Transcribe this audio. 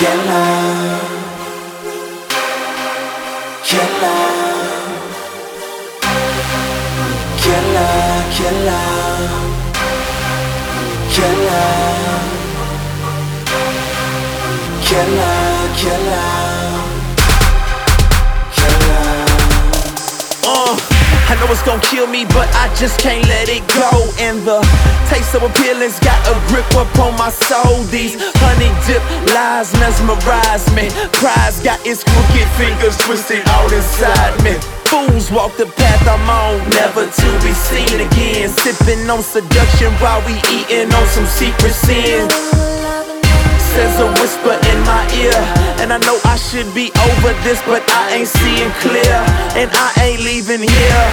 Killer, killer, killer, killer, killer, killer. I know it's gon' kill me, but I just can't let it go. And the taste of appealance got a grip upon my soul. These honey dip lies mesmerize me. Pride's got its crooked fingers twisted all inside me. Fools walk the path I'm on, never to be seen again. Sipping on seduction while we eating on some secret sins. Says a whisper in my ear, and I know I should be over this, but I ain't seeing clear, and I ain't leaving here